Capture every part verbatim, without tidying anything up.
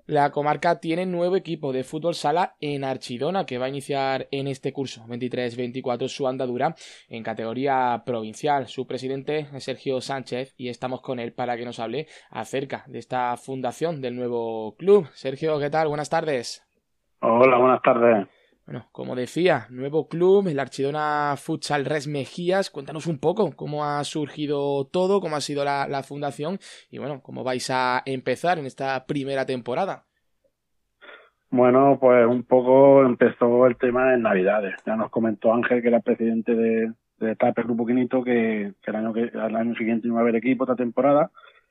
La comarca tiene nuevo equipo de fútbol sala en Archidona que va a iniciar en este curso veintitrés veinticuatro su andadura en categoría provincial. Su presidente es Sergio Sánchez y estamos con él para que nos hable acerca de esta fundación del nuevo club. Sergio, ¿qué tal? Buenas tardes. Hola, buenas tardes. Bueno, como decía, nuevo club, el Archidona Futsal Res Mejías. Cuéntanos un poco cómo ha surgido todo, cómo ha sido la, la fundación y bueno, cómo vais a empezar en esta primera temporada. Bueno, pues un poco empezó el tema en Navidades. Ya nos comentó Ángel, que era el presidente de, de TAPE Grupo Quinito, que, que el año que al año siguiente iba a haber equipo esta temporada.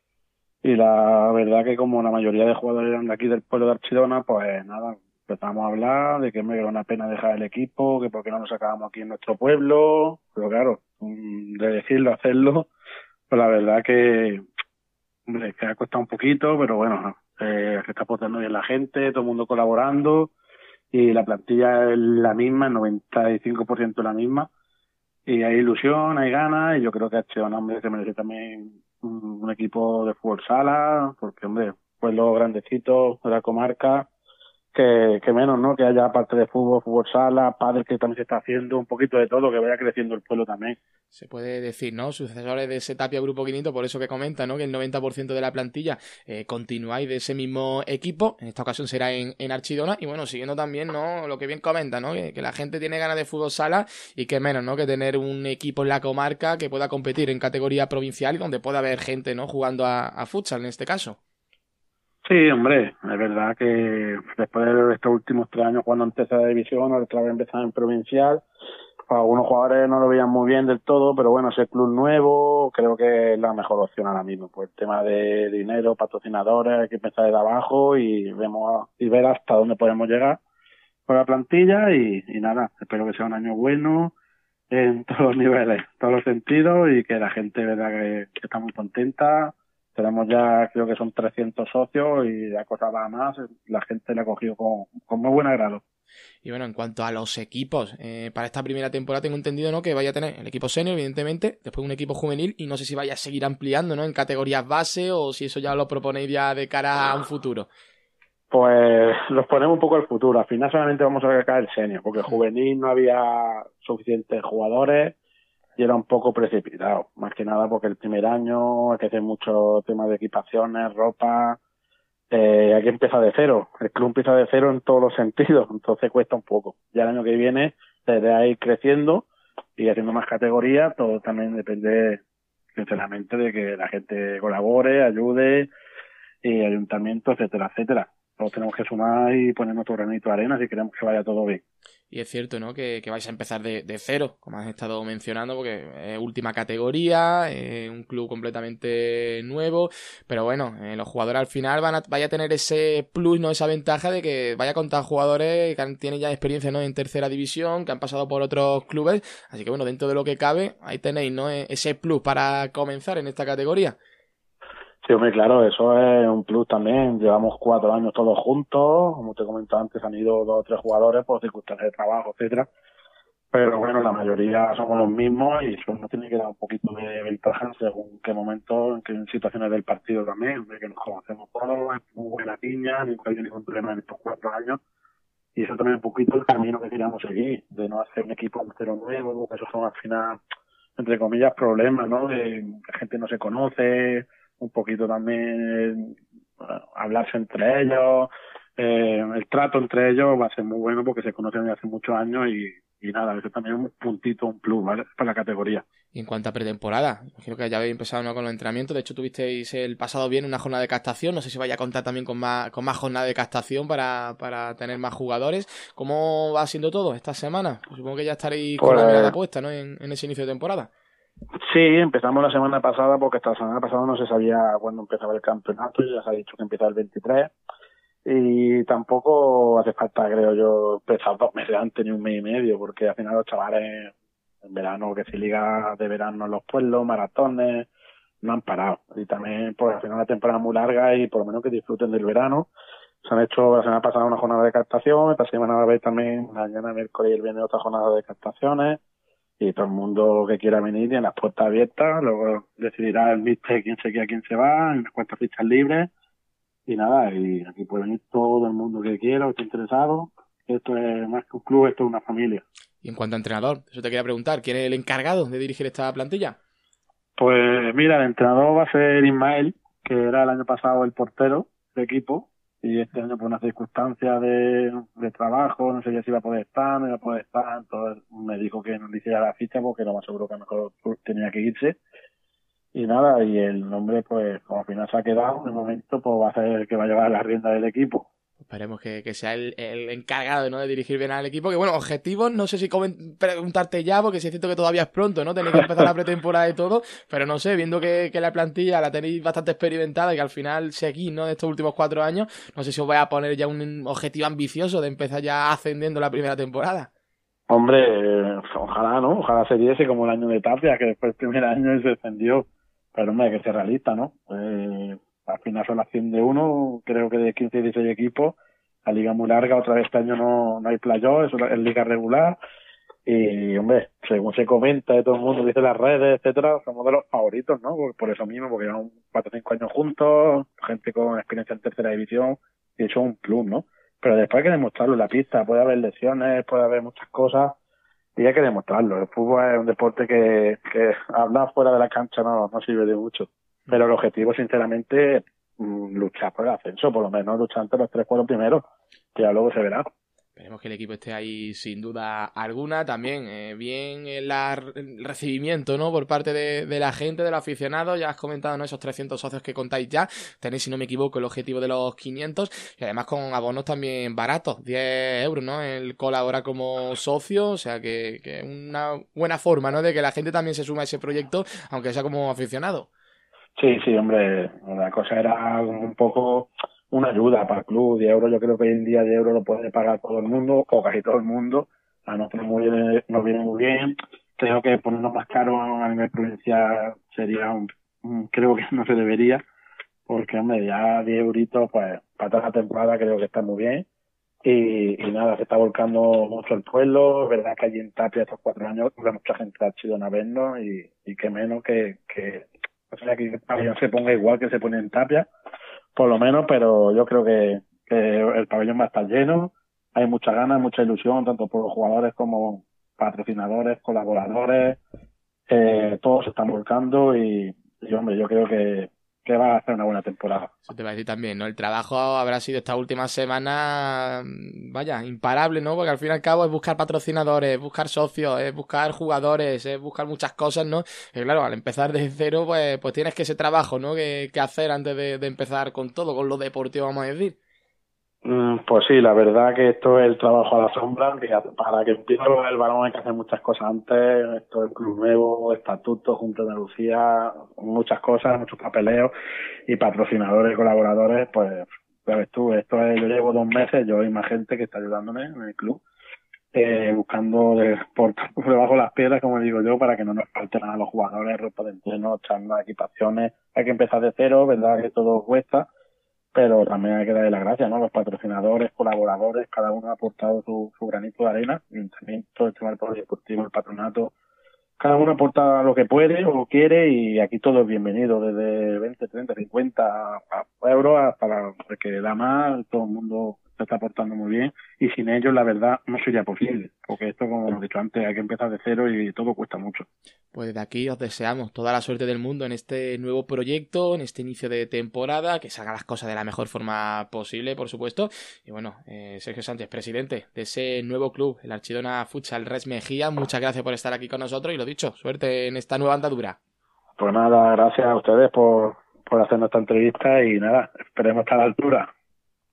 Y la verdad que como la mayoría de jugadores eran de aquí del pueblo de Archidona, pues nada, empezamos a hablar de que me era una pena dejar el equipo, que por qué no lo sacábamos aquí en nuestro pueblo. Pero claro, mm, de decirlo a hacerlo, pues la verdad que hombre, que ha costado un poquito, pero bueno, eh, se está aportando bien la gente, todo el mundo colaborando y la plantilla es la misma, el noventa y cinco por ciento la misma. Y hay ilusión, hay ganas y yo creo que ha hecho un hombre que merece también un, un equipo de fútbol sala, porque hombre, pueblos grandecitos de la comarca, que, que menos, ¿no? Que haya parte de fútbol, fútbol sala, padres que también se está haciendo, un poquito de todo, que vaya creciendo el pueblo también. Se puede decir, ¿no? Sucesores de ese Tapia Grupo quinientos, por eso que comenta, ¿no? Que el noventa por ciento de la plantilla eh, continuáis de ese mismo equipo. En esta ocasión será en, en Archidona. Y bueno, siguiendo también, ¿no? Lo que bien comenta, ¿no? Que, que la gente tiene ganas de fútbol sala y que menos, ¿no? Que tener un equipo en la comarca que pueda competir en categoría provincial y donde pueda haber gente, ¿no? Jugando a, a futsal en este caso. Sí, hombre, es verdad que después de estos últimos tres años jugando en tercera división, otra vez empezar en provincial, pues algunos jugadores no lo veían muy bien del todo, pero bueno, ese club nuevo creo que es la mejor opción ahora mismo, por el tema de dinero, patrocinadores, hay que empezar desde abajo y vemos y ver hasta dónde podemos llegar con la plantilla y, y nada, espero que sea un año bueno en todos los niveles, en todos los sentidos y que la gente verdad que, que está muy contenta. Tenemos ya, creo que son trescientos socios y la cosa va a más. La gente le ha cogido con, con muy buen agrado. Y bueno, en cuanto a los equipos, eh, para esta primera temporada tengo entendido, ¿no? Que vaya a tener el equipo senior, evidentemente, después un equipo juvenil y no sé si vaya a seguir ampliando, ¿no? En categorías base o si eso ya lo proponéis ya de cara a un futuro. Pues los ponemos un poco al futuro. Al final solamente vamos a sacar el senior, porque juvenil no había suficientes jugadores y era un poco precipitado. Más que nada porque el primer año hay que hacer muchos temas de equipaciones, ropa. Eh, hay que empezar de cero. El club empieza de cero en todos los sentidos, entonces cuesta un poco. Ya el año que viene, desde ahí creciendo y haciendo más categorías, todo también depende, sinceramente, de que la gente colabore, ayude, y ayuntamiento, etcétera, etcétera. Todos tenemos que sumar y poner nuestro granito de arena si queremos que vaya todo bien. Y es cierto, ¿no? Que, que vais a empezar de, de cero, como has estado mencionando, porque es última categoría, eh, un club completamente nuevo, pero bueno, eh, los jugadores al final van a, vaya a tener ese plus, ¿no? Esa ventaja de que vaya a contar jugadores que han- tienen ya experiencia, ¿no? En tercera división, que han pasado por otros clubes, así que bueno, dentro de lo que cabe, ahí tenéis, ¿no? E- Ese plus para comenzar en esta categoría. Sí, hombre, claro, eso es un plus también. Llevamos cuatro años todos juntos. Como te comentaba antes, han ido dos o tres jugadores por circunstancias de trabajo, etcétera. Pero bueno, la mayoría somos los mismos y eso nos tiene que dar un poquito de ventaja según qué momento, en qué situaciones del partido también, de que nos conocemos todos, es muy buena piña, nunca hay ningún problema en estos cuatro años. Y eso también un poquito el camino que queríamos seguir, de no hacer un equipo un cero nuevo, porque esos son al final, entre comillas, problemas, ¿no? De que la gente no se conoce, un poquito también eh, hablarse entre ellos, eh, el trato entre ellos va a ser muy bueno porque se conocen desde hace muchos años y, y nada, eso también es un puntito, un plus, ¿vale? Para la categoría. Y en cuanto a pretemporada, imagino que ya habéis empezado, ¿no? Con los entrenamientos. De hecho, tuvisteis el pasado bien una jornada de captación. No sé si vaya a contar también con más, con más jornada de captación para, para tener más jugadores. ¿Cómo va siendo todo esta semana? Pues supongo que ya estaréis con la mirada Pues puesta, ¿no? En, en ese inicio de temporada. sí, empezamos la semana pasada porque hasta la semana pasada no se sabía cuándo empezaba el campeonato y ya se ha dicho que empieza el veintitrés. Y tampoco hace falta, creo yo, empezar dos meses antes ni un mes y medio, porque al final los chavales en verano, que si ligas de verano en los pueblos, maratones, no han parado. Y también, pues al final una temporada muy larga y por lo menos que disfruten del verano. Se han hecho la semana pasada una jornada de captación, esta semana va a haber también, mañana, miércoles y el viernes otra jornada de captaciones. Y todo el mundo que quiera venir tiene las puertas abiertas, luego decidirá el míster quién se queda, quién se va, en unas cuantas fichas libres y nada, y aquí puede venir todo el mundo que quiera o esté interesado. Esto es más que un club, esto es una familia. Y en cuanto a entrenador, eso te quería preguntar, ¿quién es el encargado de dirigir esta plantilla? Pues mira, el entrenador va a ser Ismael, que era el año pasado el portero del equipo, y este año por unas circunstancias de, de trabajo, no sé si iba a poder estar, no iba a poder estar, entonces me dijo que no le hiciera la ficha porque lo más seguro que a lo mejor tenía que irse. Y nada, y el nombre, pues como al final se ha quedado, de momento, pues va a ser el que va a llevar la rienda del equipo. Esperemos que, que sea el, el encargado, ¿no?, de dirigir bien al equipo. Que bueno, objetivos, no sé si coment- preguntarte ya, porque sí es cierto que todavía es pronto, ¿no? Tenéis que empezar la pretemporada y todo, pero no sé, viendo que, que la plantilla la tenéis bastante experimentada y que al final seguís, ¿no?, de estos últimos cuatro años, no sé si os vais a poner ya un objetivo ambicioso de empezar ya ascendiendo la primera temporada. Hombre, eh, ojalá, ¿no? Ojalá se diese como el año de Tapia, que después el primer año se descendió. Pero hombre, hay que ser realista, ¿no? Eh, al final son las cien de uno, creo que de quince y dieciséis equipos. La liga muy larga, otra vez este año no, no hay playoff, es, es liga regular. Y, hombre, según se comenta de todo el mundo, dice las redes, etcétera, somos de los favoritos, ¿no? Por, por eso mismo, porque llevamos cuatro o cinco años juntos, gente con experiencia en tercera división, y eso es un plus, ¿no? Pero después hay que demostrarlo en la pista, puede haber lesiones, puede haber muchas cosas, y hay que demostrarlo. El fútbol es un deporte que, que hablar fuera de la cancha no, no sirve de mucho. Pero el objetivo, sinceramente, es mm, luchar por el ascenso, por lo menos luchar entre los tres, cuatro primeros, que ya luego se verá. Esperemos que el equipo esté ahí sin duda alguna. También eh, bien el, la, el recibimiento, ¿no?, por parte de, de la gente, de los aficionados. Ya has comentado, ¿no?, esos trescientos socios que contáis ya. Tenéis, si no me equivoco, el objetivo de los quinientos. Y además con abonos también baratos, diez euros, ¿no?, el colabora como socio. O sea que, que una buena forma, ¿no?, de que la gente también se suma a ese proyecto, aunque sea como aficionado. Sí, sí, hombre, la cosa era un poco una ayuda para el club. diez euros, yo creo que hoy en día diez euros lo puede pagar todo el mundo, o casi todo el mundo. A nosotros muy bien, nos viene muy bien. Creo que ponernos más caro a nivel provincial sería un, un- creo que no se debería, porque, hombre, ya diez euritos, pues, para toda la temporada creo que está muy bien. Y, y nada, se está volcando mucho el pueblo. Es verdad que allí en Tapia estos cuatro años mucha gente ha ido a vernos, y, y que menos que, que o sea, que el pabellón se ponga igual que se pone en Tapia, por lo menos, pero yo creo que, que el pabellón va a estar lleno. Hay mucha ganas, mucha ilusión, tanto por los jugadores como patrocinadores, colaboradores, eh, todos se están volcando, y, y hombre, yo creo que, que va a hacer una buena temporada. Eso te va a decir también, ¿no? El trabajo habrá sido esta última semana, vaya, imparable, ¿no? Porque al fin y al cabo es buscar patrocinadores, es buscar socios, es buscar jugadores, es buscar muchas cosas, ¿no? Y claro, al empezar desde cero, pues, pues tienes que ese trabajo, ¿no?, que, que hacer antes de, de empezar con todo, con lo deportivo, vamos a decir. Mm, Pues sí, la verdad que esto es el trabajo a la sombra, que para que empiece el balón hay que hacer muchas cosas antes. Esto es club nuevo, estatutos, Junta de Andalucía, muchas cosas, muchos papeleos, y patrocinadores y colaboradores. Pues ya ves tú, esto es, yo llevo dos meses, yo hay más gente que está ayudándome en el club, eh, buscando de, por, por debajo de las piedras, como digo yo, para que no nos falten a los jugadores ropa de entreno, charlas, equipaciones. Hay que empezar de cero, verdad que todo cuesta, pero también hay que darle las gracias, ¿no? Los patrocinadores, colaboradores, cada uno ha aportado su, su granito de arena, el ayuntamiento, el tema del polideportivo, el patronato, cada uno aporta lo que puede o quiere, y aquí todo es bienvenido, desde veinte, treinta, cincuenta euros hasta la, el que da más. Todo el mundo se está aportando muy bien, y sin ellos la verdad no sería posible, porque esto, como hemos dicho antes, hay que empezar de cero y todo cuesta mucho. Pues desde aquí os deseamos toda la suerte del mundo en este nuevo proyecto, en este inicio de temporada, que salgan las cosas de la mejor forma posible, por supuesto. Y bueno, eh, Sergio Sánchez, presidente de ese nuevo club, el Archidona Futsal Res Mejía, muchas gracias por estar aquí con nosotros y lo dicho, suerte en esta nueva andadura. Pues nada, gracias a ustedes por, por hacernos esta entrevista, y nada, esperemos estar a la altura.